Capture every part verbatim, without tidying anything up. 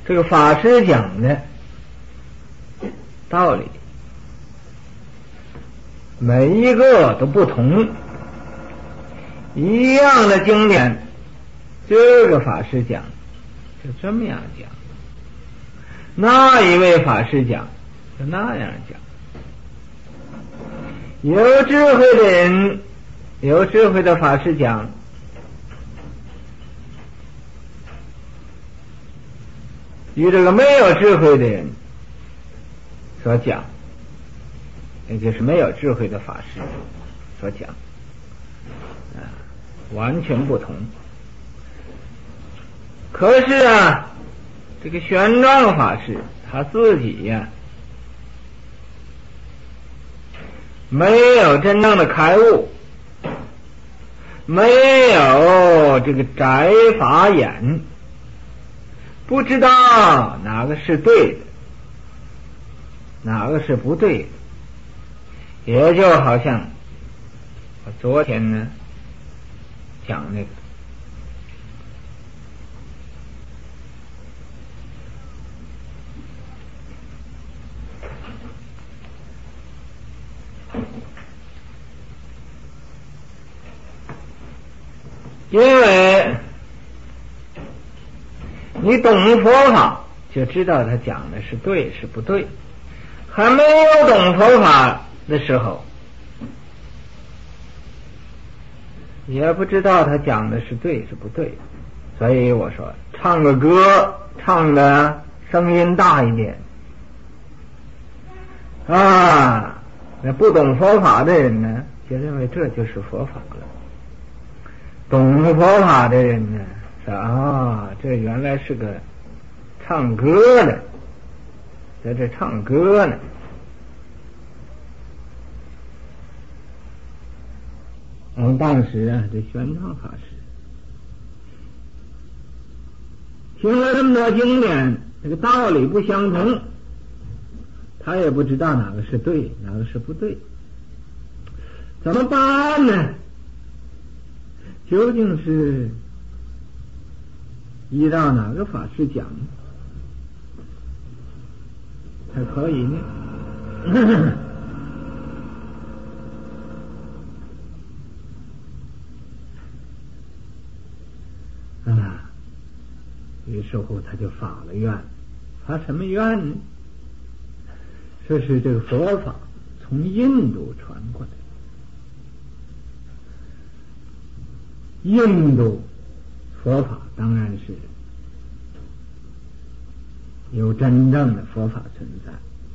这个法师讲的道理每一个都不同，一样的经典，这个法师讲就这么样讲，那一位法师讲就那样讲。有智慧的人，有智慧的法师讲，与这个没有智慧的人所讲，也就是没有智慧的法师所讲，啊，完全不同。可是啊，这个玄奘法师他自己呀、啊，没有真正的开悟，没有这个摘法眼，不知道哪个是对的，哪个是不对的。也就好像我昨天呢讲那个因为你懂佛法就知道他讲的是对是不对，还没有懂佛法的时候也不知道他讲的是对是不对。所以我说唱个歌唱的声音大一点啊，那不懂佛法的人呢就认为这就是佛法了，懂佛法的人呢说啊，这原来是个唱歌的，在这唱歌呢。我们当时啊，这玄奘法师听了这么多经典，这个道理不相同，他也不知道哪个是对哪个是不对，怎么办呢？究竟是依照哪个法师讲才可以呢？啊，于是乎他就发了愿，发什么愿呢？说是这个佛法从印度传过来，印度佛法当然是有真正的佛法存在，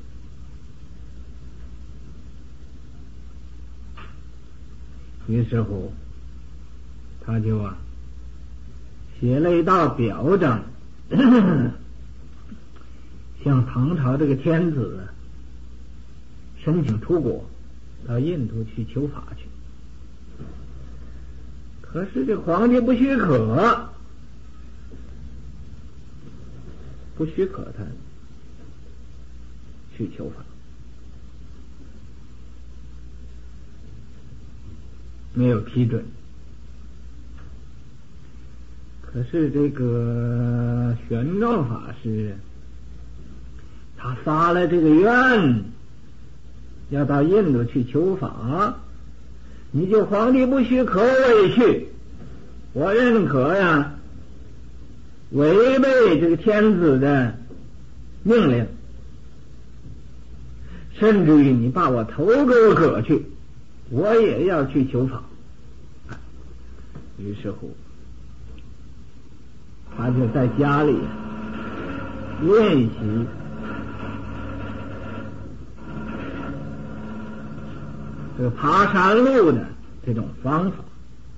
于是乎他就啊写了一道表彰，向唐朝这个天子申请出国到印度去求法去。可是这皇帝不许可，不许可他去求法，没有批准。可是这个玄奘法师他发了这个愿，要到印度去求法，你就皇帝不许可我也去，我认可呀，违背这个天子的命令，甚至于你把我头给我割去，我也要去求法。于是乎他就在家里练习这个爬山路的这种方法。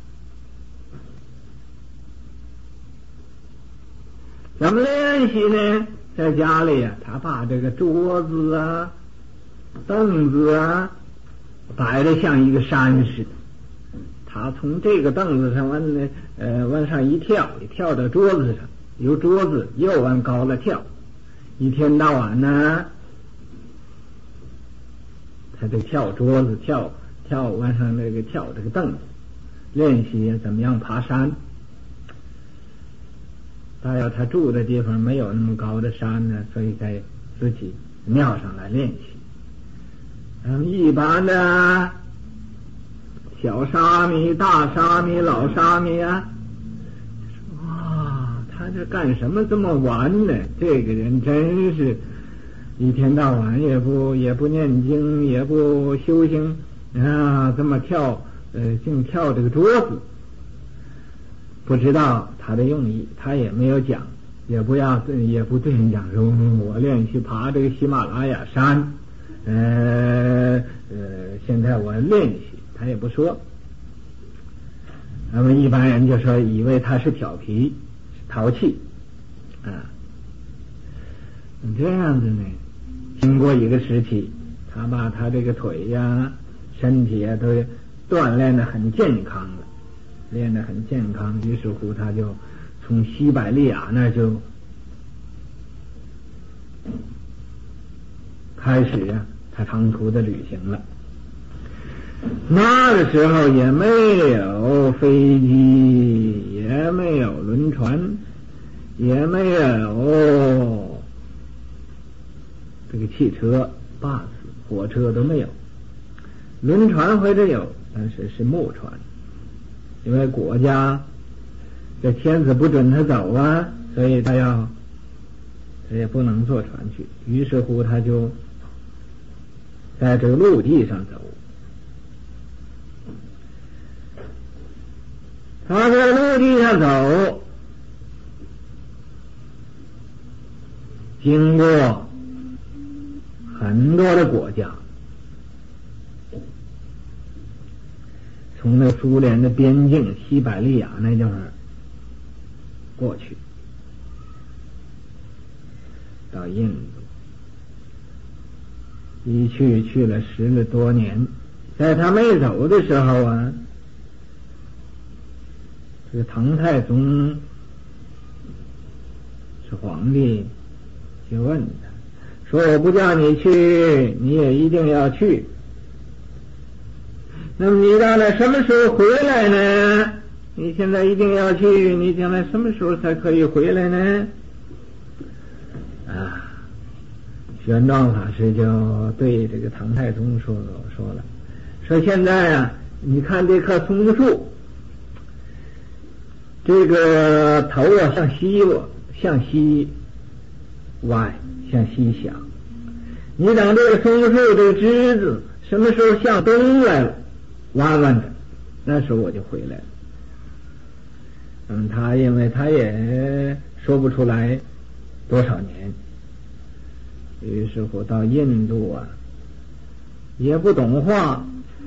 怎么练习呢？在家里啊，他把这个桌子啊、凳子啊摆得像一个山似的。他从这个凳子上往呃往上一跳，一跳到桌子上，由桌子又往高了跳，一天到晚呢，他就跳桌子，跳跳往上那个跳这个凳子，练习怎么样爬山。 大约他住的地方没有那么高的山呢，所以在自己庙上来练习。嗯，一般的小沙弥、大沙弥、老沙弥啊，哇，他这干什么这么玩呢？这个人真是一天到晚也不也不念经，也不修行啊，这么跳，呃，净跳这个桌子。不知道他的用意，他也没有讲，也不要也不对人讲说，我练习爬这个喜马拉雅山，呃呃，现在我练习，他也不说。那么一般人就说，以为他是调皮、淘气啊。这样子呢，经过一个时期，他把他这个腿呀、啊、身体啊都锻炼得很健康了。练得很健康，于是乎他就从西伯利亚那就开始啊，他长途的旅行了。那个时候也没有飞机，也没有轮船，也没有这个汽车、巴士、火车都没有。轮船或者有，但是是木船。因为国家这天子不准他走啊，所以他要他也不能坐船去，于是乎他就在这个陆地上走。他在陆地上走，经过很多的国家，从那苏联的边境西伯利亚那地方过去，到印度，一去去了十多年。在他没走的时候啊，这个唐太宗是皇帝，就问他说：“我不叫你去，你也一定要去。那么你到底什么时候回来呢？你现在一定要去，你将来什么时候才可以回来呢？”啊，玄奘法师就对这个唐太宗说说了，说现在啊，你看这棵松树，这个头啊向西向西歪，向西想。你等这个松树这个枝子什么时候向东来了，弯弯的，那时候我就回来了。嗯，他因为他也说不出来多少年，于是乎到印度啊，也不懂话，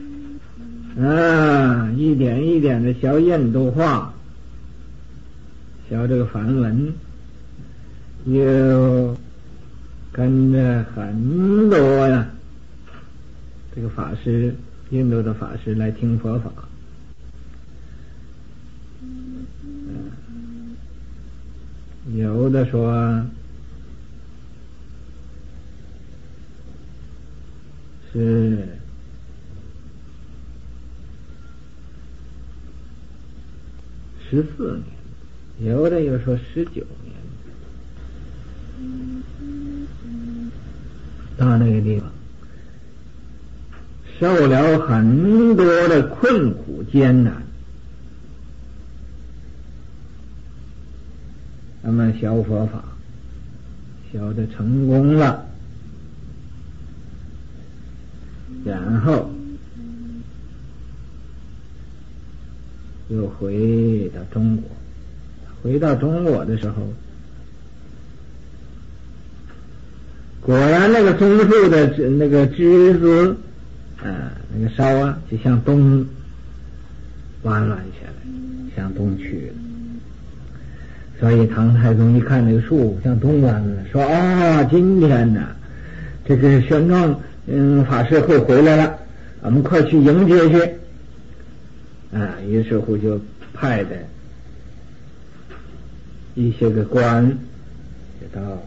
啊，一点一点的学印度话，学这个梵文，又跟着很多呀，这个法师，印度的法师来听佛法。有的说是十四年，有的又说十九年，到那个地方受了很多的困苦艰难，那么学佛法学得成功了，然后又回到中国。回到中国的时候，果然那个松树的那个枝子啊，那个梢啊，就向东弯弯下来，向东去了。所以唐太宗一看那个树向东弯了，说：“啊，今天呢，这个玄奘嗯法师会回来了，我们快去迎接去。”啊，于是乎就派的一些个官就到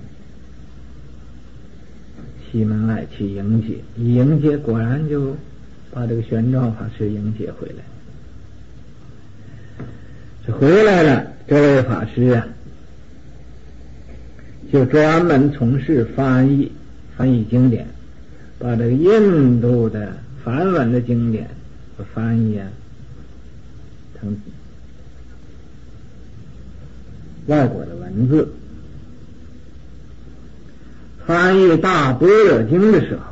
西门外去迎接，一迎接果然就把这个玄奘法师迎接回来。这回来了，这位法师啊， 就专门从事翻译翻译经典，把这个印度的梵文的经典翻译啊成外国的文字。翻译大般若经的时候，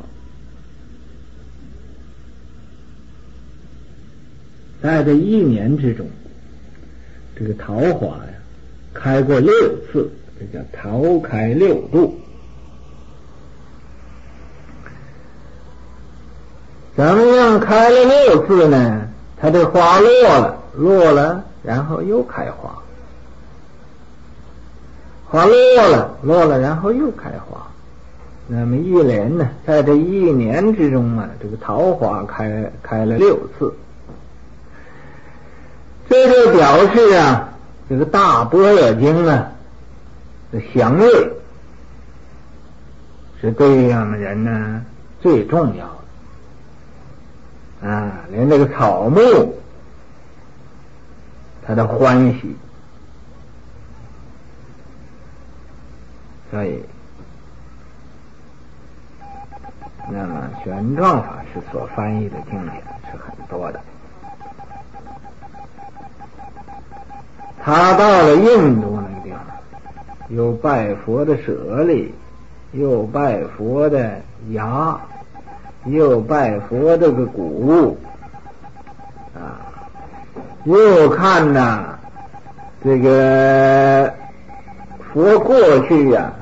在这一年之中，这个桃花呀开过六次，这叫桃开六度。怎么样开了六次呢？它这花落了，落了，然后又开花，花落了，落了，然后又开花。那么一连呢，在这一年之中啊，这个桃花开开了六次。这就表示啊，这个大般若经啊的祥瑞是对我们人呢最重要的啊，连这个草木它的欢喜。所以那么玄奘法师所翻译的经典是很多的。他到了印度那个地方，有拜佛的舍利，又拜佛的牙，又拜佛这个骨啊，又看呐这个佛过去呀、啊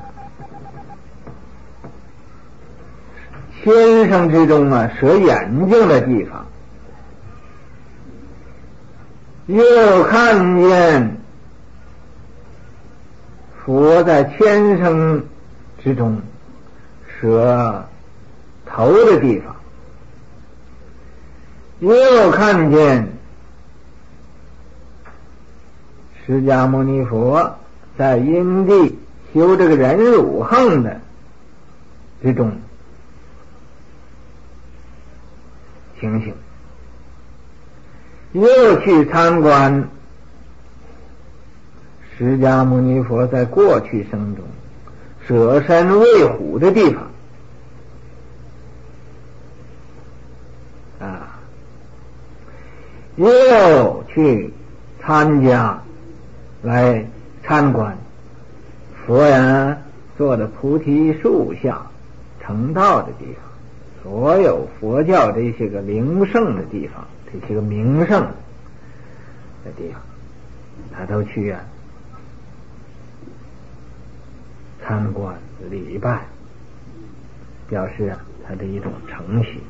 天上之中啊舍眼睛的地方，又看见佛在天生之中舍头的地方，又看见释迦牟尼佛在因地修这个忍辱行的之中情形，又去参观释迦牟尼佛在过去生中舍身喂虎的地方啊，又去参加来参观佛呀坐的菩提树下成道的地方，所有佛教这些个灵圣的地方，这些个名胜的地方，他都去啊参观礼拜，表示啊他的一种诚心。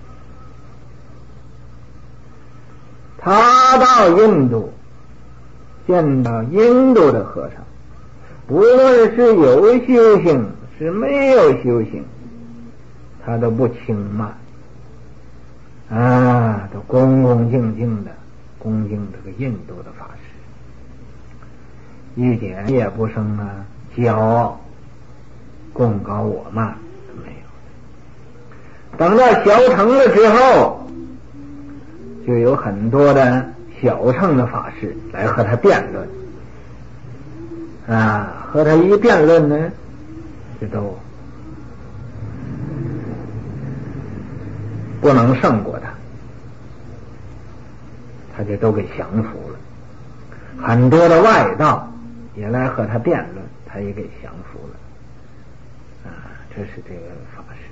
他到印度见到印度的和尚，不论是有修行是没有修行，他都不轻慢啊，都恭恭敬敬的恭敬这个印度的法师，一点也不生啊骄傲贡高我慢没有。等到小乘了之后，就有很多的小乘的法师来和他辩论啊，和他一辩论呢，这都不能胜过他，他就都给降服了。很多的外道也来和他辩论，他也给降服了啊，这是这个法师，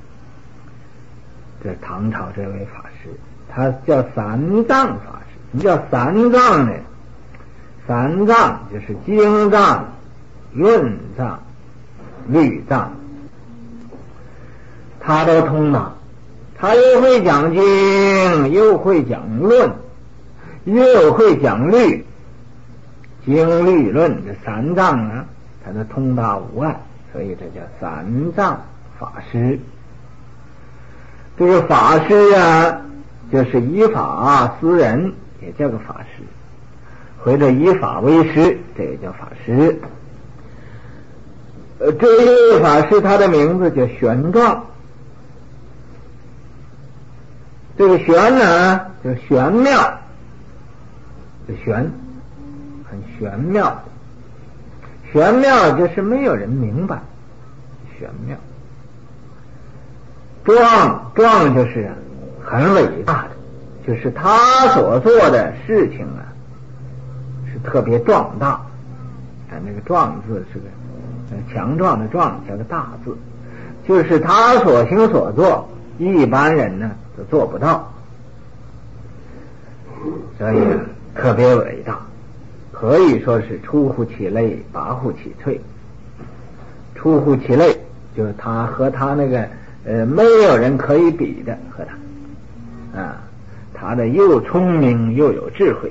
这唐朝这位法师，他叫三藏法师。你叫三藏呢，三藏就是经藏、论藏、律藏，他都通达。他又会讲经，又会讲论，又会讲律，经律论这三藏啊，他都通达无碍，所以这叫三藏法师。这个法师啊，就是以法施人，也叫个法师，或者以法为师，这也叫法师。呃，这一位法师他的名字叫玄奘。这个玄呢，就玄妙，这玄很玄妙， 玄妙就是没有人明白，玄妙。壮壮就是很伟大的，就是他所做的事情啊，是特别壮大。啊，那个壮字是个强壮的壮，加个大字，就是他所行所做，一般人呢都做不到，所以啊特别伟大，可以说是出乎其类，拔乎其萃。出乎其类，就是他和他那个呃没有人可以比的，和他啊，他的又聪明又有智慧。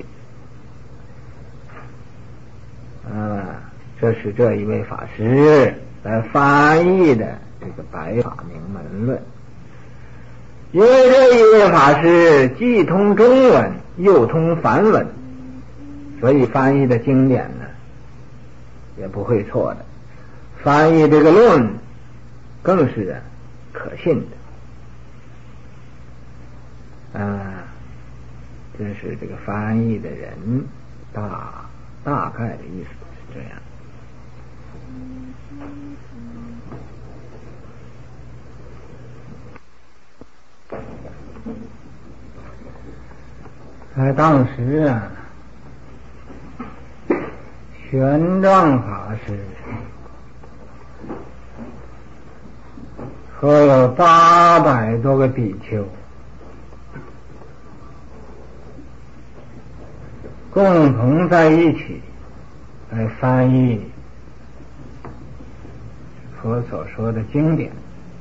啊，这是这一位法师来翻译的这个《白法明门论》。因为这一位法师既通中文又通梵文，所以翻译的经典呢也不会错的，翻译这个论更是可信的。啊，这是这个翻译的人大大概的意思是这样。在当时啊，玄奘法师和有八百多个比丘共同在一起来翻译佛所说的经典，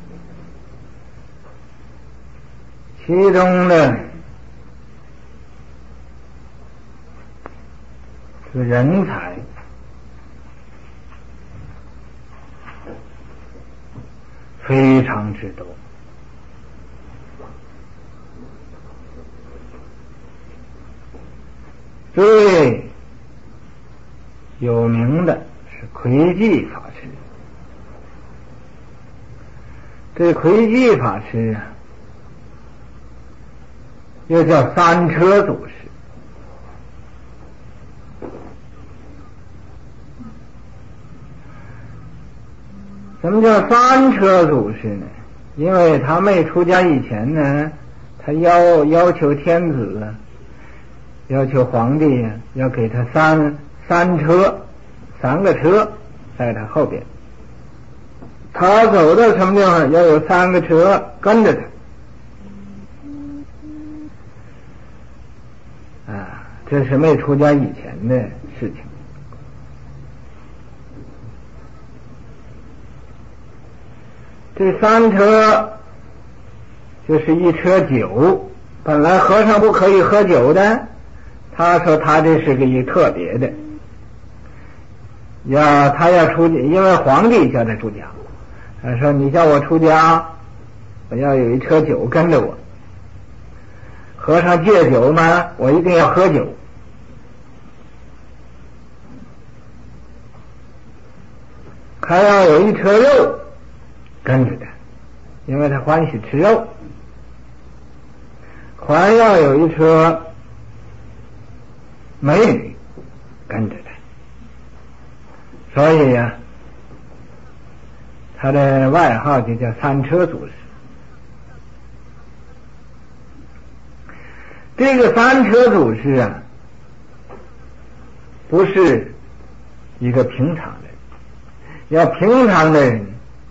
其中的这个人才非常之多。最有名的是魁济法师。这魁济法师啊，又叫三车祖师。什么叫三车祖师呢？因为他没出家以前呢，他要要求天子啊，要求皇帝啊，要给他三三车，三个车在他后边。他走到什么地方，要有三个车跟着他。啊，这是没出家以前的事情。这三车就是一车酒，本来和尚不可以喝酒的，他说他这是个一特别的，要他要出家，因为皇帝叫他出家，他说你叫我出家，我要有一车酒跟着我，和尚戒酒吗？我一定要喝酒。还要有一车肉跟着他，因为他欢喜吃肉，还要有一车美女跟着他，所以呀、啊，他的外号就叫三车祖师。这个三车祖师啊，不是一个平常的人，要平常的人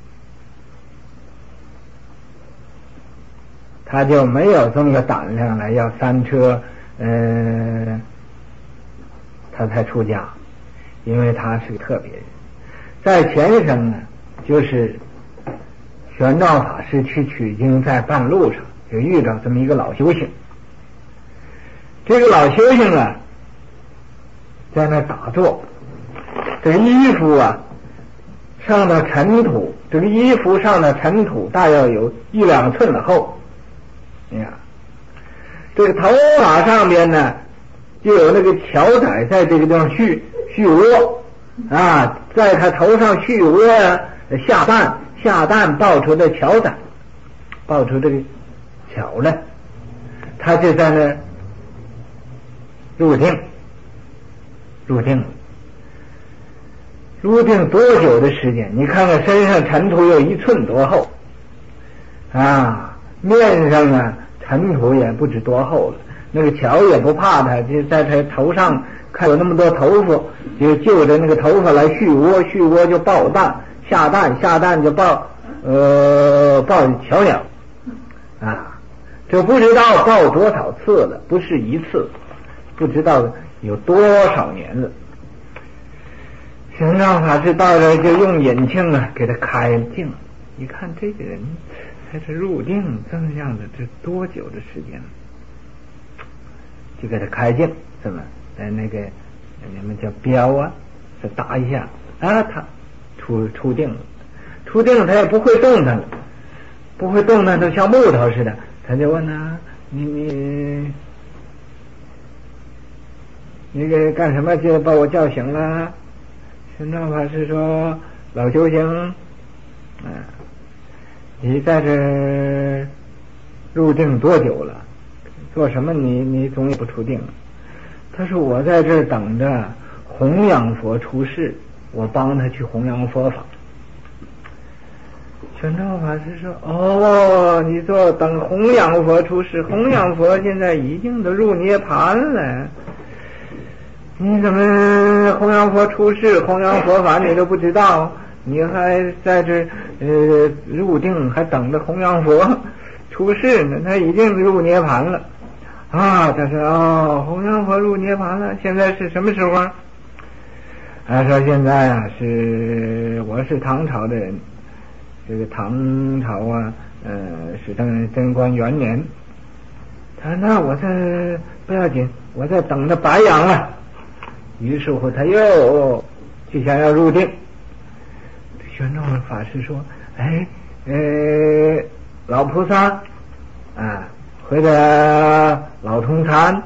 他就没有这么个胆量来要三车，呃，他才出家，因为他是个特别人。在前生呢，就是玄奘法师去取经，在半路上就遇到这么一个老修行。这个老修行啊，在那打坐，这个衣服啊上的尘土，这个衣服上的尘土大约有一两寸的厚。你看，这个头发上边呢，就有那个乔仔在这个地方续续窝啊，在他头上续窝下蛋，下蛋爆出的乔仔，爆出这个巧来，他就在那入定，入定， 入定多久的时间？你看看身上尘土有一寸多厚啊，面上啊尘土也不知多厚了。那个桥也不怕他，就在他头上看有那么多头发，就就着那个头发来续窝，续窝就爆蛋，下蛋下蛋就爆呃爆小鸟啊，这不知道爆多少次了，不是一次，不知道有多少年了。玄奘法师到这就用引磬啊给他开镜，一看这个人才是入定这么样的，这多久的时间了？就给他开镜，怎么在那个你们叫标啊，再打一下啊，他出出定了，出定了他也不会动弹了，不会动弹，都像木头似的。他就问啊，你你那个干什么就把我叫醒了？玄奘法师说：“老修行，啊，你在这入定多久了？做什么你你总也不出定了？”他说：“我在这等着弘扬佛出世，我帮他去弘扬佛法。”玄奘法师说：“哦，你说等弘扬佛出世，弘扬佛现在已经都入涅盘了。你怎么弘扬佛出世，弘扬佛法你都不知道？你还在这呃入定，还等着弘扬佛出世呢？他已经入涅盘了啊！”他说：“哦，弘扬佛入涅盘了，现在是什么时候啊？”他说：“现在啊，是我是唐朝的人，这个唐朝啊，呃，是贞贞观元年。他说那我这不要紧，我在等着白羊啊。”于是乎他又就想要入定。玄奘法师说：“哎，呃，老菩萨啊，或者老通禅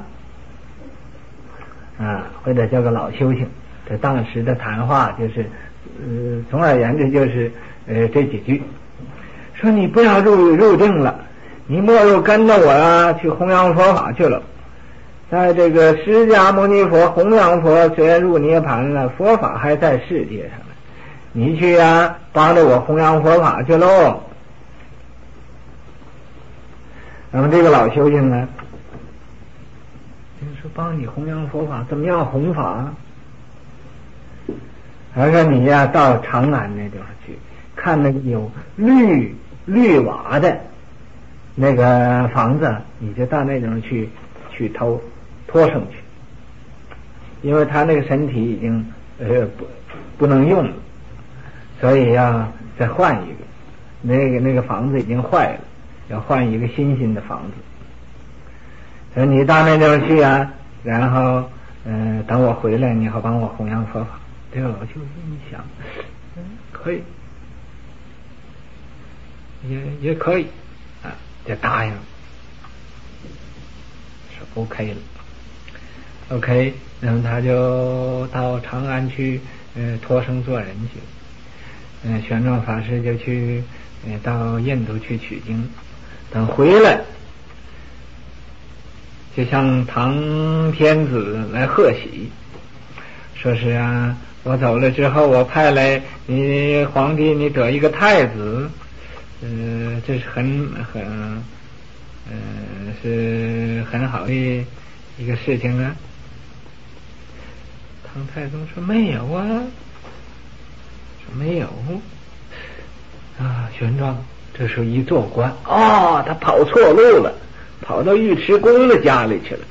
啊，或者叫个老修行。”这当时的谈话就是，呃，总而言之就是呃这几句，说你不要入入定了，你莫又跟着我啊去弘扬佛法去了。在这个释迦牟尼佛弘扬佛虽然入涅盘了，佛法还在世界上呢，你去啊帮着我弘扬佛法去喽。那么这个老修行呢，就是说帮你弘扬佛法，怎么样弘法？他说你呀、啊、到长安那地方去看那个有绿绿瓦的那个房子，你就到那地方去去偷拖上去，因为他那个身体已经呃不不能用了，所以要再换一个，那个那个房子已经坏了，要换一个新新的房子。所以你到那地方去啊，然后呃等我回来，你好帮我弘扬佛法。这个老修一想，嗯，可以，也也可以啊，就答应了，说 OK 了 ，OK， 那么他就到长安去，呃，托生做人去，嗯、呃，玄奘法师就去，呃，到印度去取经，等回来，就向唐天子来贺喜，说是啊。我走了之后，我派来你皇帝，你得一个太子，呃，这是很很，呃，是很好的一个事情啊。唐太宗说没有啊，说没有啊。玄奘这时候一做官，哦，他跑错路了，跑到尉迟恭的家里去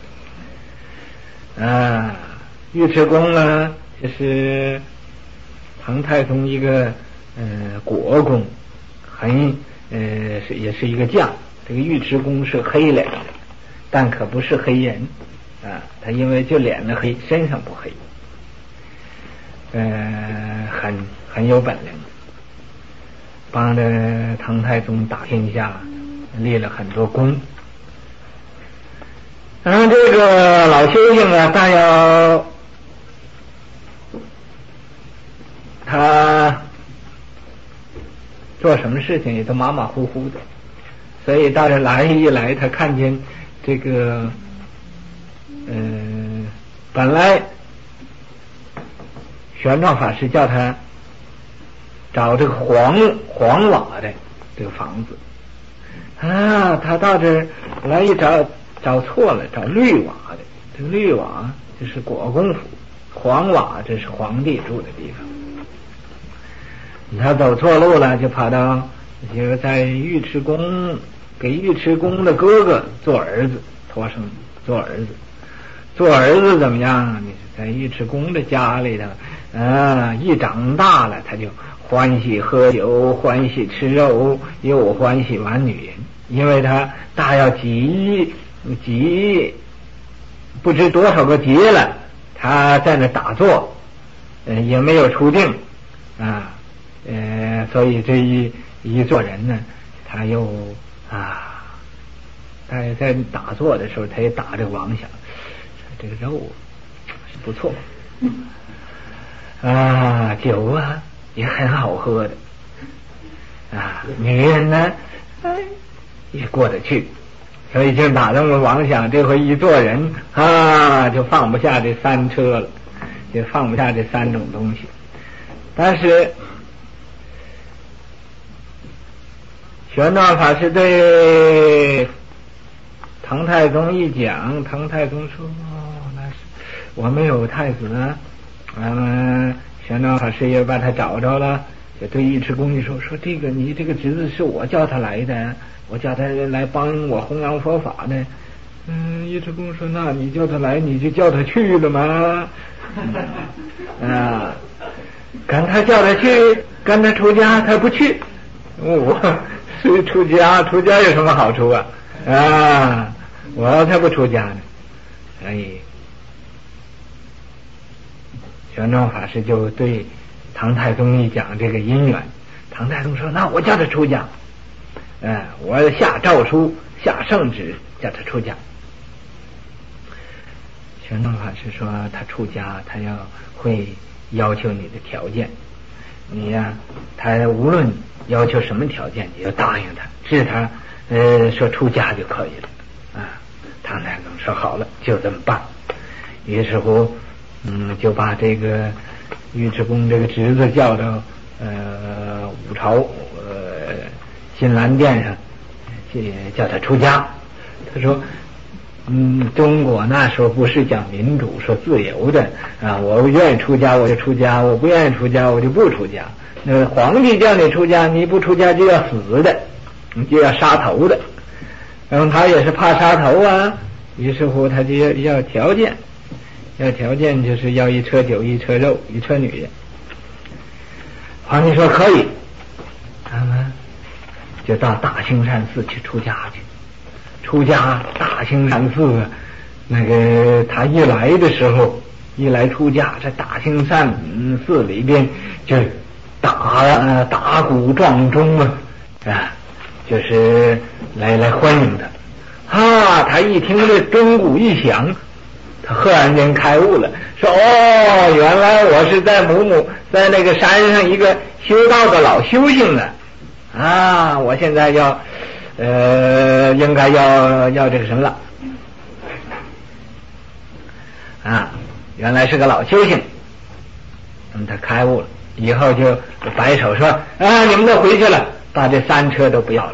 了。啊，尉迟恭呢？这是唐太宗一个呃国公，很呃是也是一个将。这个尉迟恭是黑脸的，但可不是黑人啊，他因为就脸的黑，身上不黑，呃很很有本领，帮着唐太宗打天下，立了很多功。然后这个老修行啊，但要他做什么事情也都马马虎虎的，所以到这来一来，他看见这个，呃，本来玄奘法师叫他找这个黄黄瓦的这个房子啊，他到这儿来一找找错了，找绿瓦的。这个绿瓦就是国公府，黄瓦这是皇帝住的地方。他走错路了，就跑到就在尉迟恭给尉迟恭的哥哥做儿子，托生做儿子。做儿子怎么样？你是在尉迟恭的家里头啊，一长大了他就欢喜喝酒，欢喜吃肉，又欢喜玩女人，因为他大要集集不知多少个节了，他在那打坐，呃，也没有出定啊，呃，所以这一一做人呢，他又啊，他在打坐的时候，他也打这个妄想，这个肉是不错啊，酒啊也很好喝的啊，女人呢，哎，也过得去。所以就打这么妄想，这回一做人啊，就放不下这三车了，就放不下这三种东西。但是玄奘法师对唐太宗一讲，唐太宗说：“哦，那是我没有太子啊。”嗯，玄奘法师也把他找着了，就对尉迟恭就说：“说这个你这个侄子是我叫他来的。”我叫他来帮我弘扬佛法呢。嗯，尉迟恭说：“那你叫他来，你就叫他去了吗？”啊，赶他叫他去，赶他出家，他不去。我是出家，出家有什么好处啊？啊，我才不出家呢。所以，玄奘法师就对唐太宗一讲这个因缘，唐太宗说：“那我叫他出家。”哎，我下诏书，下圣旨，叫他出家。玄奘法师说，他出家，他要会要求你的条件，你呀、啊，他无论要求什么条件，你就答应他，是他呃说出家就可以了啊。唐太宗说好了，就这么办。于是乎，嗯，就把这个尉迟恭这个侄子叫到呃武朝呃。金銮殿上，叫他出家。他说：“嗯，中国那时候不是讲民主，说自由的啊。我愿意出家我就出家，我不愿意出家我就不出家。那皇帝叫你出家，你不出家就要死的，就要杀头的。然后他也是怕杀头啊，于是乎他就要要条件，要条件就是要一车酒，一车肉，一车女人。皇帝说可以，他们。”就到大兴善寺去出家去，出家大兴善寺，那个他一来的时候，一来出家，这大兴善寺里边就打打鼓撞钟啊，啊，就是来来欢迎他。啊，他一听这钟鼓一响，他赫然间开悟了，说：“哦，原来我是在某某在那个山上一个修道的老修行啊。”啊，我现在要，呃，应该要要这个什么了？啊，原来是个老修行，嗯，他开悟了，以后就摆手说：“啊，你们都回去了，把这三车都不要了。”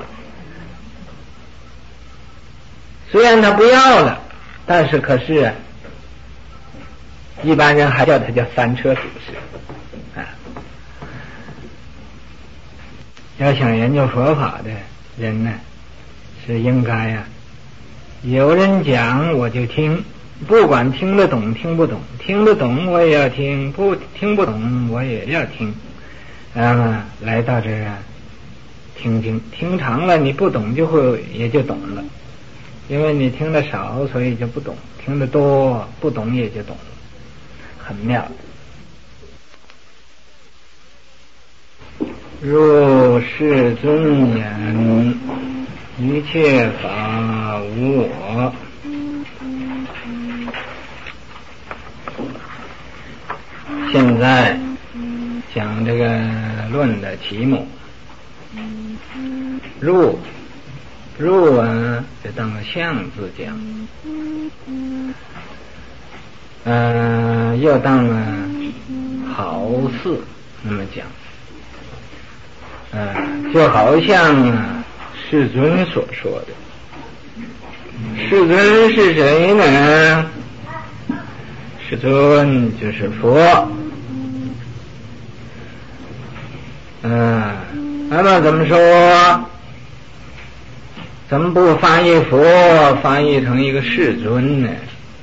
虽然他不要了，但是可是啊，一般人还叫他叫三车祖师。要想研究佛法的人呢，是应该呀、啊，有人讲我就听，不管听得懂听不懂，听得懂我也要听，不听不懂我也要听。啊，来到这儿啊，听听听长了，你不懂就会也就懂了，因为你听得少，所以就不懂；听得多，不懂也就懂了，很妙。若世尊言，一切法无我。现在讲这个论的题目，入入啊，就当个相字讲，嗯、呃，又当了好似那么讲，呃，就好像世尊所说的。世尊是谁呢？世尊就是佛。嗯，那么怎么说？怎么不翻译佛，翻译成一个世尊呢？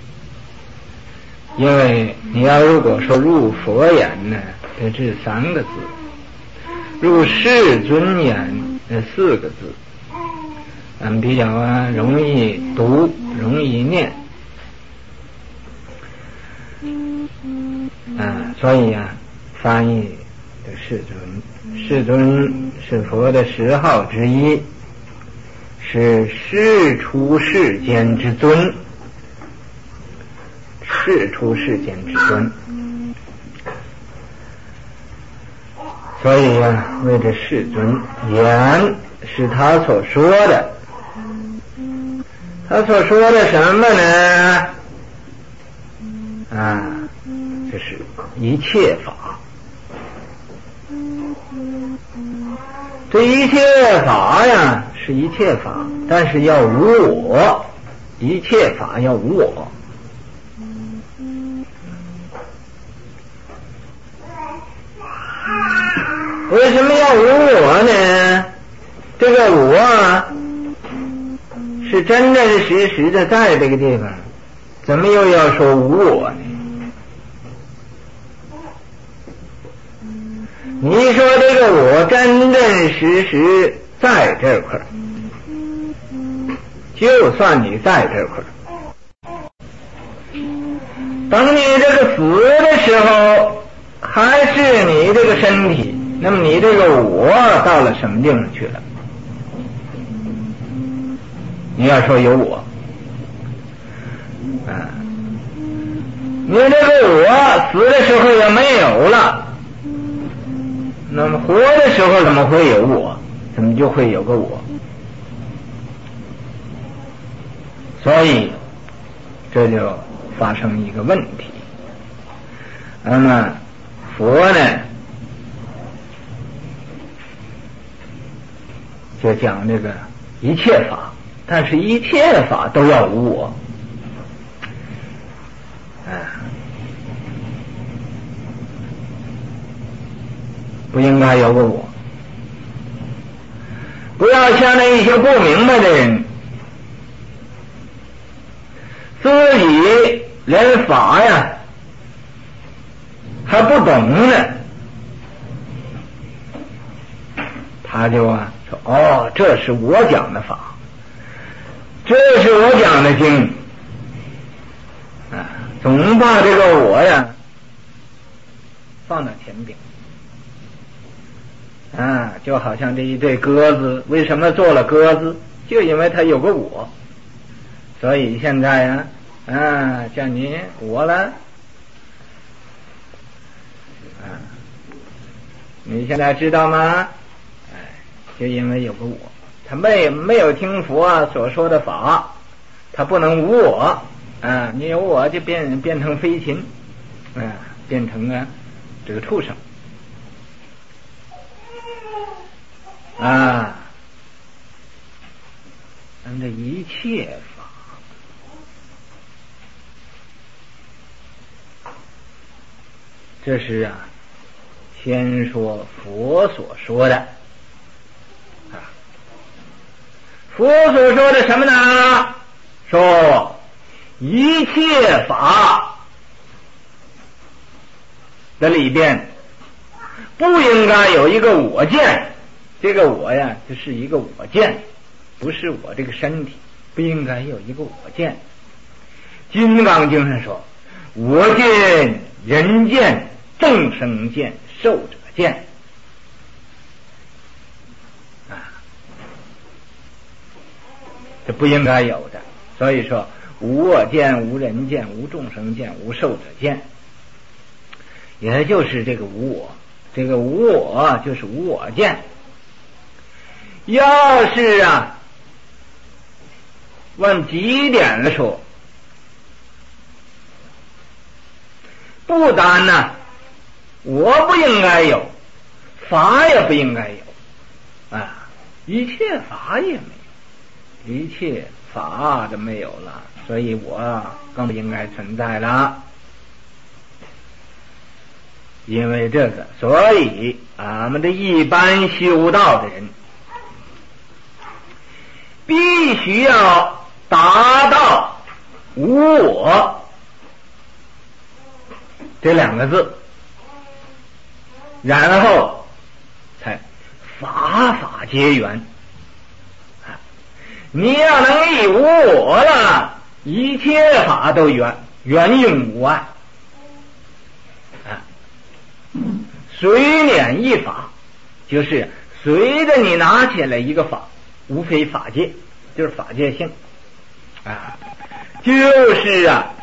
因为你要如果说入佛言呢，这是三个字；入世尊言，这四个字，嗯，比较啊容易读，容易念。啊，所以啊，翻译的世尊，世尊是佛的十号之一，是世出世间之尊。世出世间之尊，所以啊，为这世尊言是他所说的，他所说的什么呢？啊，就是一切法。这一切法呀，是一切法，但是要无我，一切法要无我。为什么要无我呢？这个我啊，是真真实实的在这个地方，怎么又要说无我呢？你说这个我真真实实在这块儿，就算你在这块儿，等你这个死的时候，还是你这个身体。那么你这个我到了什么地方去了？你要说有我，啊，你这个我死的时候也没有了，那么活的时候怎么会有我？怎么就会有个我？所以这就发生一个问题。那么佛呢？就讲这个一切法，但是一切法都要无我，啊，不应该有个我，不要像那一些不明白的人，自己连法呀还不懂呢，他就啊。哦，这是我讲的法，这是我讲的经啊，总把这个我呀放到前边啊，就好像这一对鸽子，为什么做了鸽子？就因为它有个我，所以现在呀啊，叫你我了啊，你现在知道吗？就因为有个我，他没没有听佛所说的法，他不能无我啊！你有我就变变成飞禽，啊，变成啊这个畜生啊！咱这一切法，这是啊，先说佛所说的。佛所说的什么呢？说一切法的里边不应该有一个我见，这个我呀就是一个我见，不是我这个身体，不应该有一个我见。金刚经上说，我见、人见、众生见、寿者见。这不应该有的，所以说无我见、无人见、无众生见、无寿者见，也就是这个无我，这个无我就是无我见。要是啊往极点的说，不单呢我不应该有，法也不应该有啊，一切法也没有，一切法都没有了，所以我更不应该存在了。因为这个，所以俺们的一般修道的人必须要达到无我这两个字，然后才法法皆圆。你要能一无我了，一切法都圆，圆用无碍啊。随念一法，就是随着你拿起来一个法，无非法界，就是法界性啊，就是啊，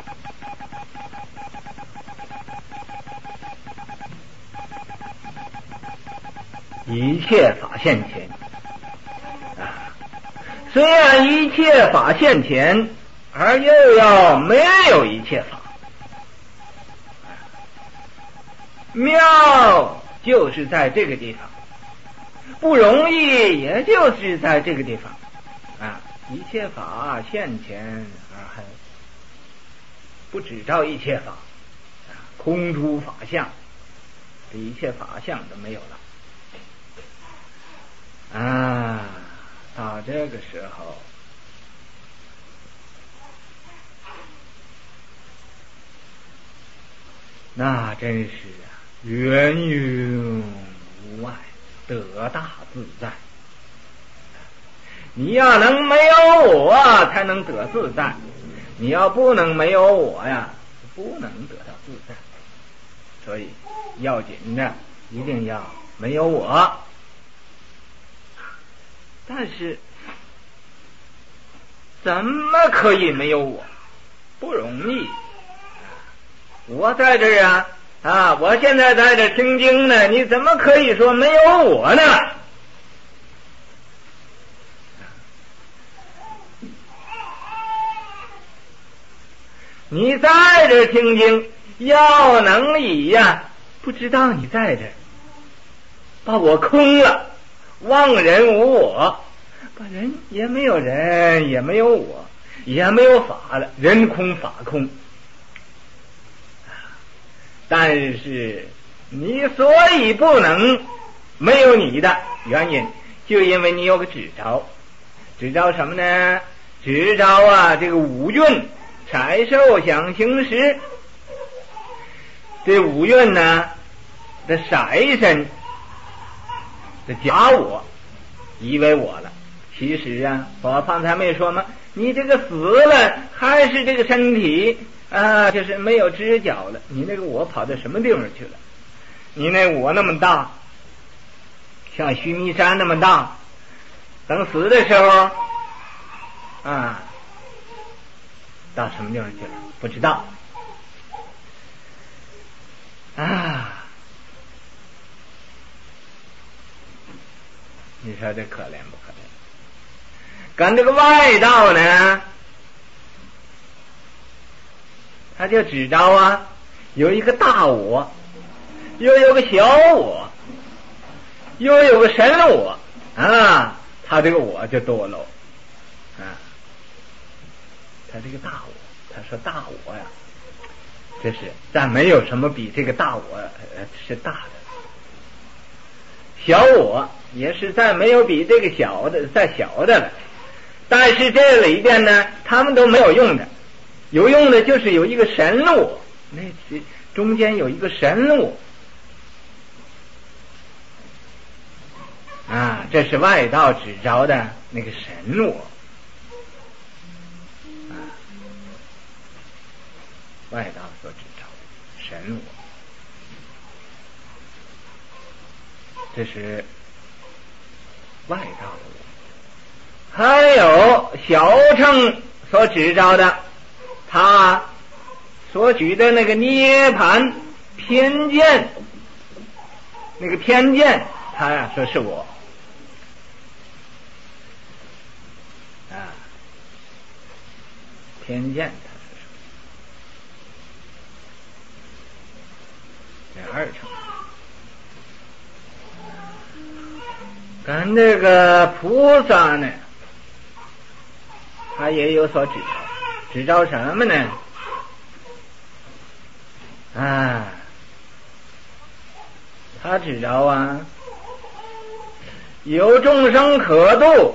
一切法现前啊。虽然一切法现前，而又要没有一切法。妙就是在这个地方，不容易也就是在这个地方啊！一切法现前，而还不只照一切法啊，空出法相，这一切法相都没有了啊！到这个时候，那真是啊，圆融无碍，得大自在。你要能没有我，才能得自在；你要不能没有我呀，不能得到自在。所以要紧的一定要没有我。但是怎么可以没有我？不容易。我在这儿啊啊！我现在在这听经呢，你怎么可以说没有我呢？你在这听经，要能以呀，不知道你在这儿，把我空了，忘人无我，把人也没有人，也没有我，也没有法了，人空法空。但是你所以不能没有你的原因，就因为你有个执着，执着什么呢？执着啊，这个五蕴彩受想行识，这五蕴呢的色身的假我，以为我了。其实啊，我方才没说吗？你这个死了，还是这个身体啊，就是没有知觉了。你那个我跑到什么地方去了？你那我那么大，像须弥山那么大，等死的时候啊，到什么地方去了？不知道啊。你说这可怜不可怜？跟这个外道呢，他就知道啊，有一个大我，又有个小我，又有个神我啊，他这个我就多了啊。他这个大我，他说大我呀，这是但没有什么比这个大我呃是大的，小我也是再没有比这个小的再小的了。但是这里边呢，他们都没有用的，有用的就是有一个神我，那中间有一个神我啊，这是外道指着的那个神我啊，外道所指着的神我，这是外道的我。还有小乘所指着的，他所举的那个涅盘偏见，那个偏见，他呀说是我啊，偏见他说是我，这二乘。 跟这个菩萨呢，他也有所指招，指招什么呢？啊，他指招啊，有众生可度，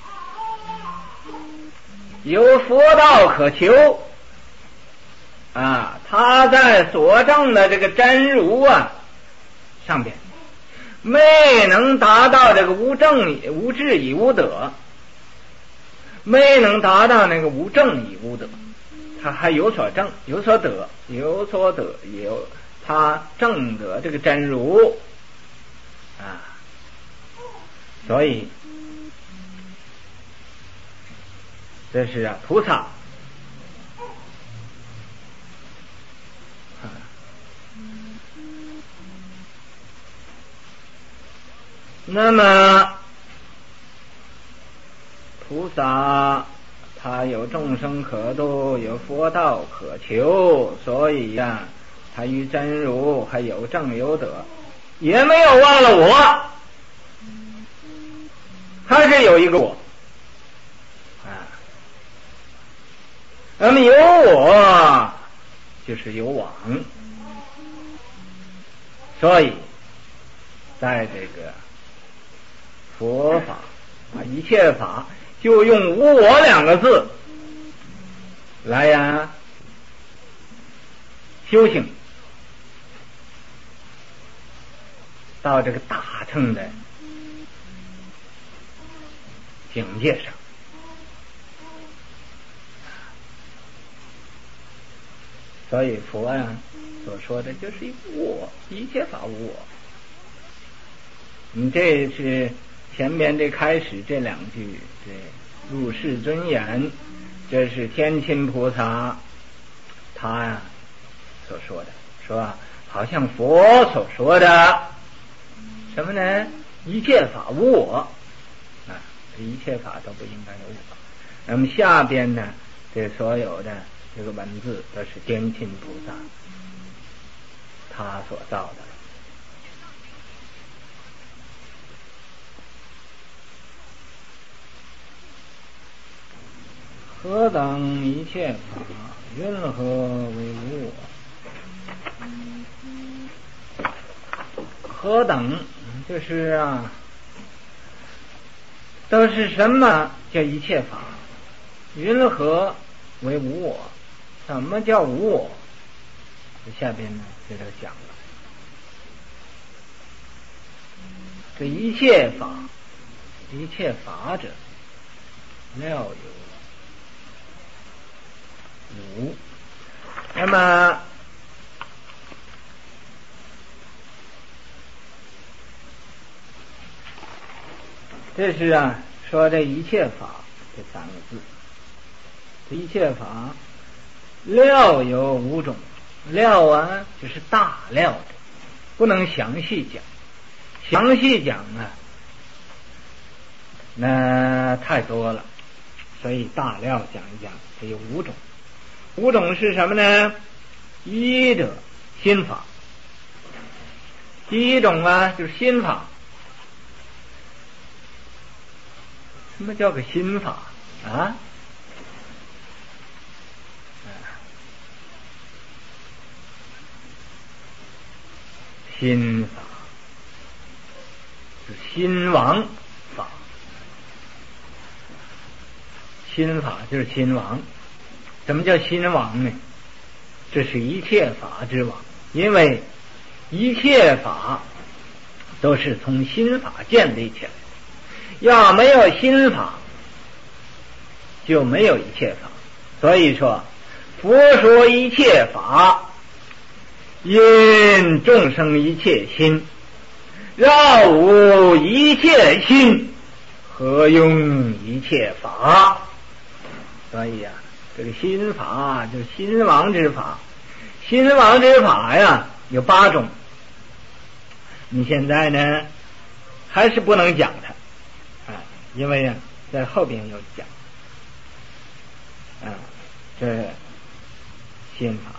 有佛道可求啊，他在所证的这个真如啊上边没能达到这个无正无智以无得，没能达到那个无正以无得，他还有所证，有所得，有所得，有他证得这个真如啊，所以这是啊菩萨。那么菩萨他有众生可度，有佛道可求，所以呀、啊，他于真如还有正有得，也没有忘了我，还是有一个我啊。那么有我就是有往，所以在这个佛法啊，一切法就用无我两个字来呀修行，到这个大乘的境界上。所以佛啊所说的就是一无我，一切法无我。你这是前面这开始这两句，这入世尊言，这是天亲菩萨他呀所说的，说好像佛所说的什么呢？一切法无我啊，一切法都不应该有我。那么下边呢，这所有的这个文字都是天亲菩萨他所造的。何等一切法，云何为无我？何等就是啊，都是什么叫一切法？云何为无我？什么叫无我？下边呢这就讲了，这一切法，一切法者，料有无。那么这是啊说这一切法这三个字，这一切法料有五种，料啊就是大料的，不能详细讲，详细讲啊那太多了，所以大料讲一讲，这有五种。五种是什么呢？一者心法，第一种啊就是心法。什么叫个心法啊？心法是心王法，心法就是心王。什么叫心王呢？这是一切法之王，因为一切法都是从心法建立起来的，要没有心法就没有一切法。所以说佛说一切法，因众生一切心，若无一切心，何用一切法？所以啊这个心法就是心王之法，心王之法呀有八种，你现在呢还是不能讲它啊，因为啊在后边有讲啊这心法。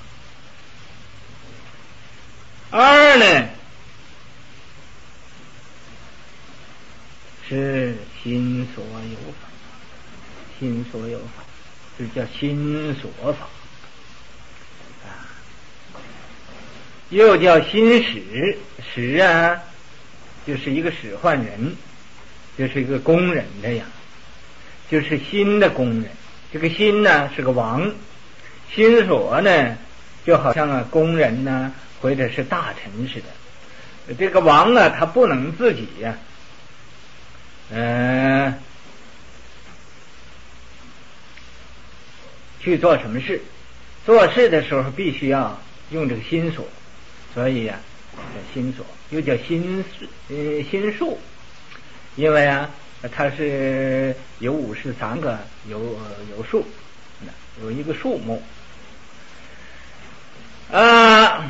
二呢是心所有法，心所有法，这叫心所法啊，又叫心使。使啊，就是一个使唤人，就是一个工人这样，就是心的工人。这个心呢是个王，心所呢就好像啊工人呢或者是大臣似的。这个王啊他不能自己呀、啊，呃去做什么事，做事的时候必须要用这个心所，所以呀、啊，叫心所，又叫心呃心术，因为啊它是有五十三个有有数，有一个数目啊，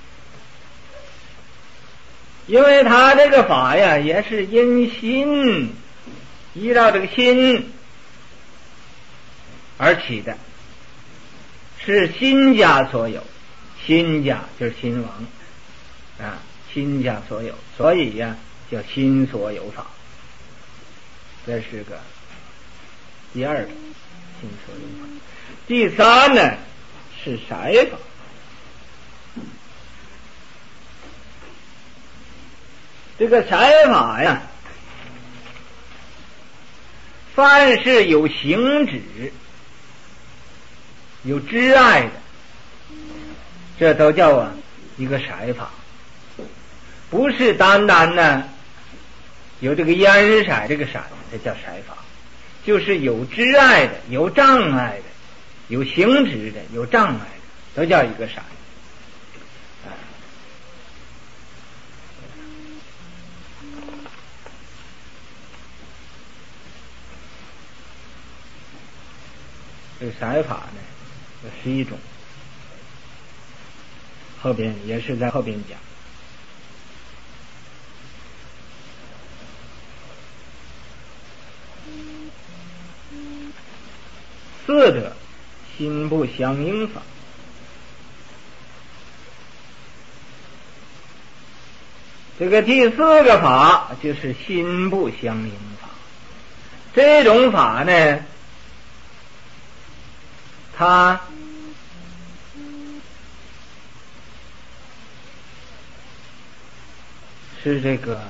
因为它这个法呀也是因心依照这个心而起的，是心家所有，心家就是心王啊，心家所有，所以呀叫心所有法。这是个第二个心所有法。第三呢是色法。这个色法呀，凡是有行止有知爱的，这都叫啊一个色法，不是单单呢有这个烟色这个色，这叫色法，就是有知爱的，有障碍的，有行止的，有障碍的，都叫一个色。这个色法呢有十一种，后边也是在后边讲。四者心不相应法。这个第四个法就是心不相应法。这种法呢，它是这个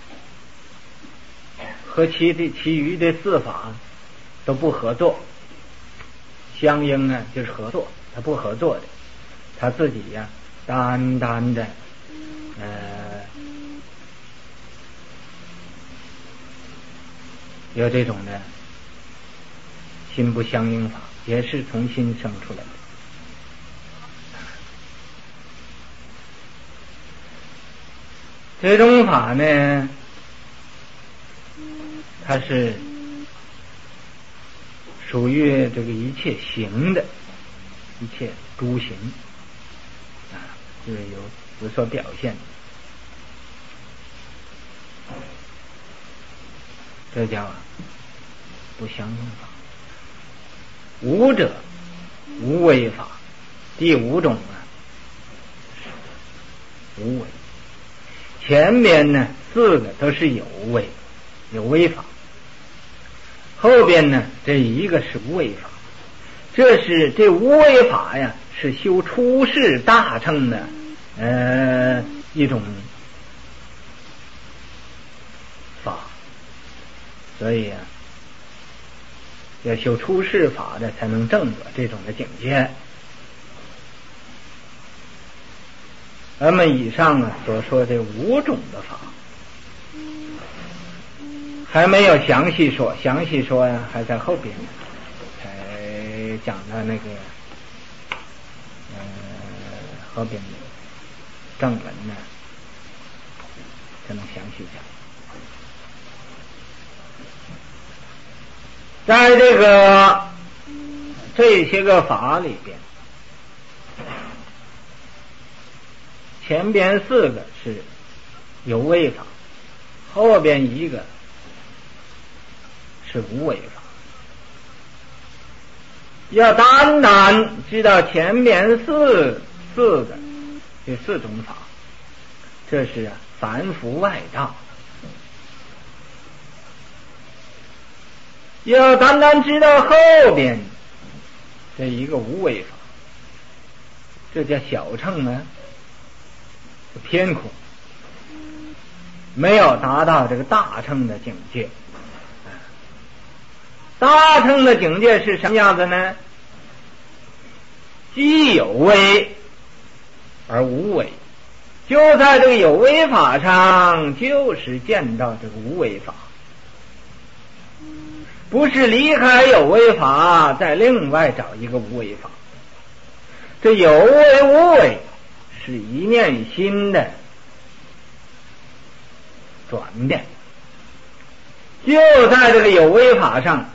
和其的其余的四法都不合作。相应呢就是合作，他不合作的，他自己呀、啊、单单的呃有这种的心不相应法，也是从心生出来的。这种法呢，它是属于这个一切行的，一切诸行啊，就是有有所表现，这叫不相应法。五者无为法，第五种啊是无为。前面呢四个都是有为，有为法。后边呢这一个是无为法，这是这无为法呀，是修出世大乘的呃一种法，所以啊要修出世法的才能证得这种的境界。那么以上啊所说的五种的法还没有详细说，详细说呀、啊、还在后边才讲到那个呃后边的正文呢才能详细讲。在这个这些个法里边，前边四个是有为法，后边一个是无为法。要单单知道前边四四个这四种法，这是啊凡夫外道。 要单单知道后边这一个无为法，这叫小乘呢，偏空，没有达到这个大乘的境界。大乘的境界是什么样子呢？既有为而无为，就在这个有为法上，就是见到这个无为法，不是离开有为法再另外找一个无为法。这有为无为是一念心的转变，就在这个有为法上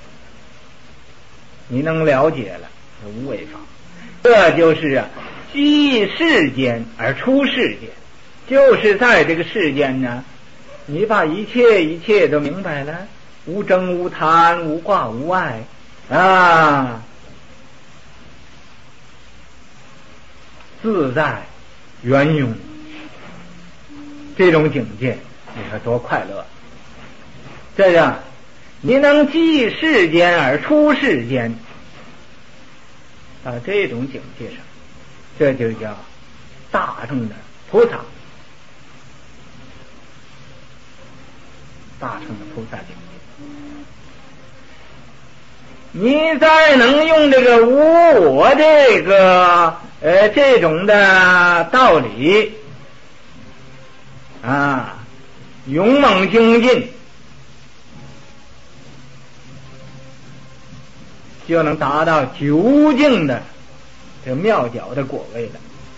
你能了解了无为法，这就是啊即世间而出世间，就是在这个世间呢，你把一切一切都明白了，无争无贪无挂无碍啊，自在圆融，这种境界你说多快乐。这样你能即世间而出世间，到这种境界上，这就叫大乘的菩萨，大乘的菩萨境界。你再能用这个无我这个呃这种的道理啊，勇猛精进，就能达到究竟的这妙角的果位了。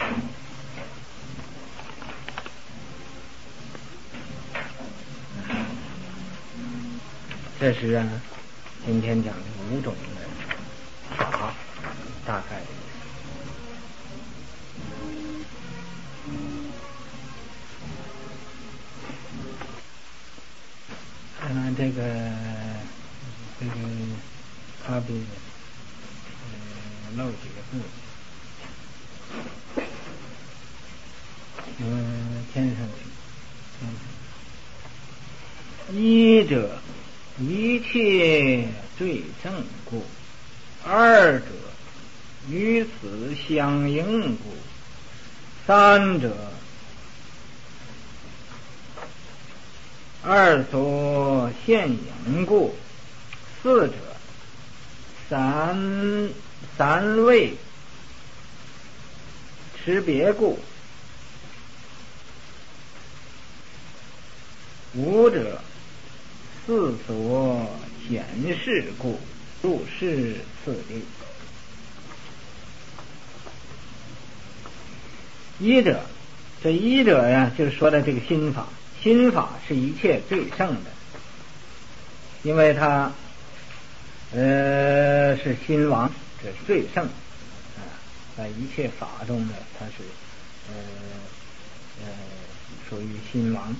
这是啊，今天讲的五种的法，大概看看这个这个他比呃漏几个字，嗯，添上去。嗯，一者一切最正故，二者与此相应故，三者二所现影故，四者三三位持别故，五者四所显示故，入世次第。一者，这一者呀，就是说的这个心法。心法是一切最胜的，因为它呃是心王，这是最胜啊，在一切法中呢，它是呃呃属于心王。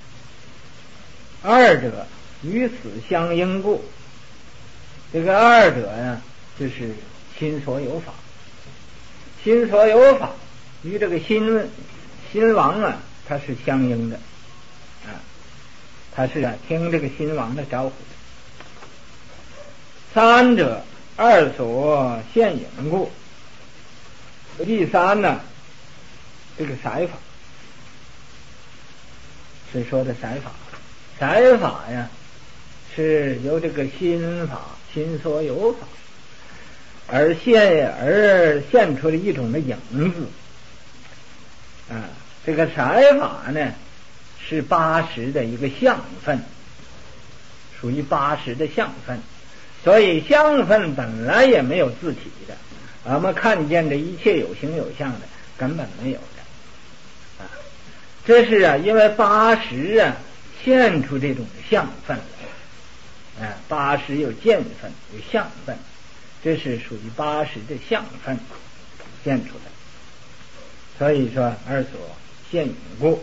二者与此相应故，这个二者呀，就是心所有法，心所有法与这个心心王啊，它是相应的啊，它是啊听这个心王的招呼的。三者二所现影故，第三呢，这个色法是说的色法。色法呀，是由这个心法、心所有法而现而现出了一种的影子啊。这个色法呢，是八识的一个相分，属于八识的相分，所以相分本来也没有自体的，我们看见这一切有形有相的根本没有的啊。这是啊，因为八识啊现出这种相分来，啊，八识有见分有相分，这是属于八识的相分现出来，所以说二所现影故。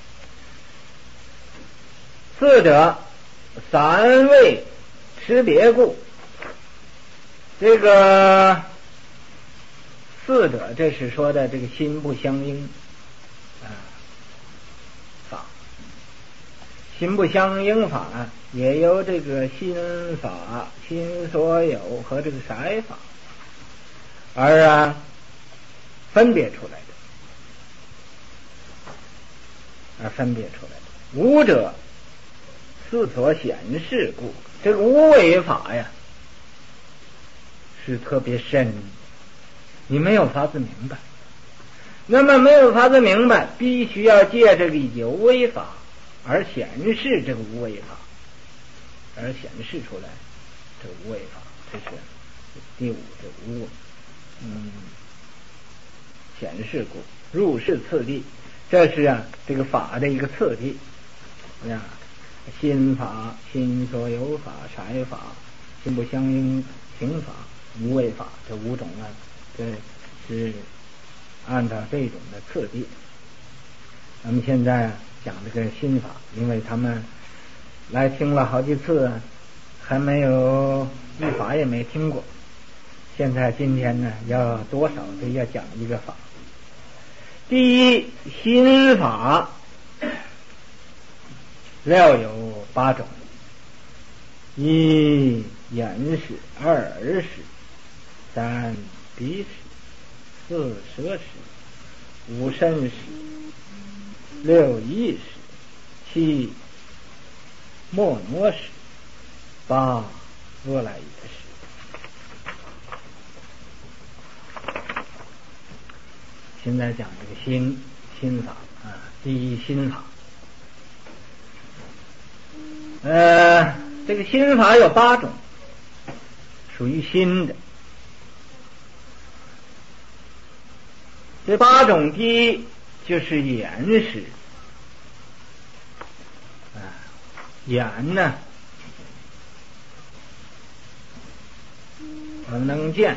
四者三位持别故，这个四者这是说的这个心不相应啊法， 心不相应法也有这个心法、心所有和这个色法，而啊分别出来的，而分别出来的。无者是所显示故，这个无为法呀是特别深，你没有法子明白。那么没有法子明白，必须要借这个有为法而显示这个无为法，而显示出来这个无为法。这是第五，这无嗯显示故入世次第，这是啊这个法的一个次第啊。心法、心所有法、色法、心不相应行法、无为法，这五种啊，这是按照这种的次第。那么现在讲这个心法，因为他们来听了好几次，还没有一法也没听过。现在今天呢，要多少都要讲一个法。第一，心法料有八种：一眼识，二耳识，三鼻识，四舌识，五身识，六意识，七莫诺识，八阿赖耶识。现在讲这个心心法啊，第一心法。呃，这个心法有八种，属于心的。这八种，第一就是眼识啊，眼呢，耳能见，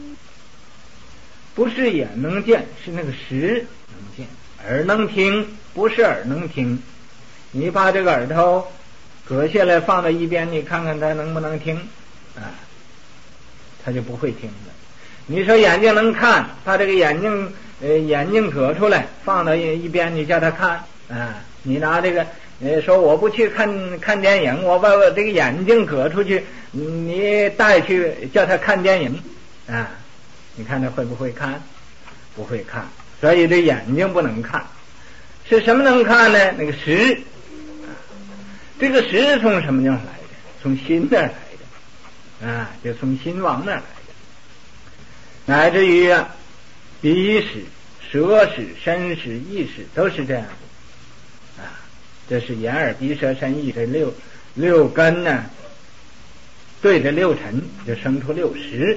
不是眼能见，是那个识能见。耳能听，不是耳能听，你把这个耳朵割下来放到一边，你看看它能不能听啊？它就不会听的。你说眼睛能看，把这个眼睛呃眼睛割出来放到一边，你叫他看啊？你拿这个呃说我不去看看电影，我把我这个眼睛割出去，你带去叫他看电影啊？你看他会不会看？不会看。所以这眼睛不能看，是什么能看呢？那个识。这个识从什么地方来的？从心那儿来的啊，就从心王那儿来的。乃至于啊，鼻识、舌识、身识、意识都是这样的啊。这是眼耳鼻舌身意这六六根呢，对着六尘就生出六识。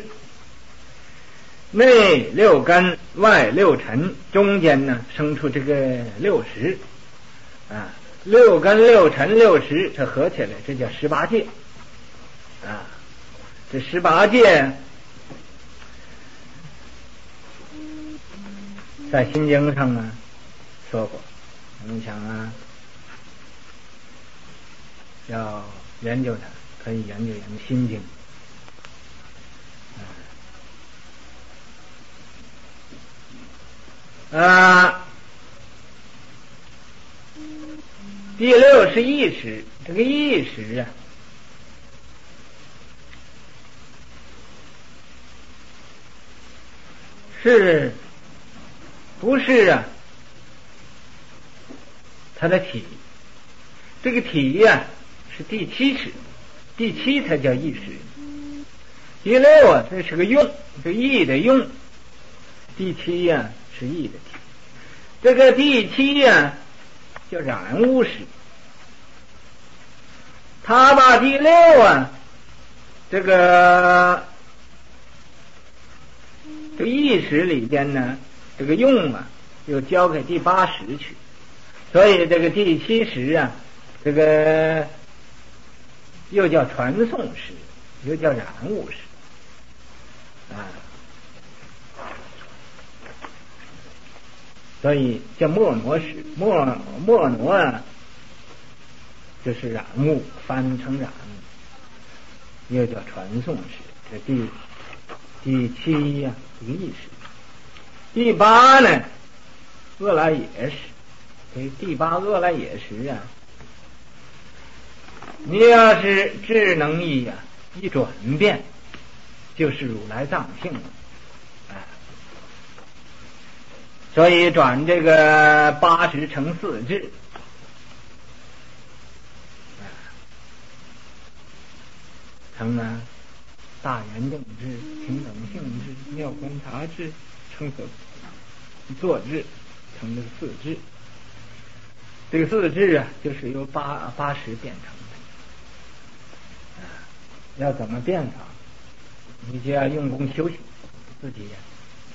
内六根，外六尘，中间呢生出这个六识啊。六根六尘六识，这合起来这叫十八界啊。这十八界在心经上呢说过，你想啊，要研究它，可以研究研究心经啊。第六是意识，这个意识啊，是不是啊？它的体，这个体呀、啊、是第七识，第七才叫意识。第六啊，这是个用，这意的用。第七呀、啊、是意的体，这个第七呀、啊。叫染污识，他把第六啊，这个这个意识里边呢，这个用啊，又交给第八识去，所以这个第七识啊，这个又叫传送识，又叫染污识啊。所以叫莫挪识，莫莫挪啊，就是染物，翻成染物，又叫传送识。这第第七呀、啊，这个意识。第八呢，阿赖耶识。这第八阿赖耶识啊， 你要是智能一呀一转变，就是如来藏性了。哎，所以转这个八十乘四智，成了大圆正智、平等性智、妙观察智、成所作智，成这个四智。这个四智啊，就是由八八十变成的。啊，要怎么变法？你就要用功修行，自己呀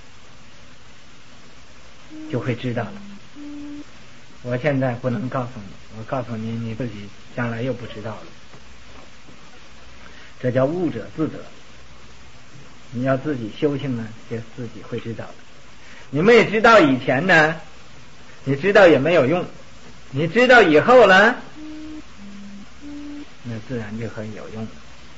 就会知道了。我现在不能告诉你，我告诉你，你自己将来又不知道了。这叫悟者自得。你要自己修行呢，就自己会知道的。你没知道以前呢，你知道也没有用。你知道以后呢，那自然就很有用了。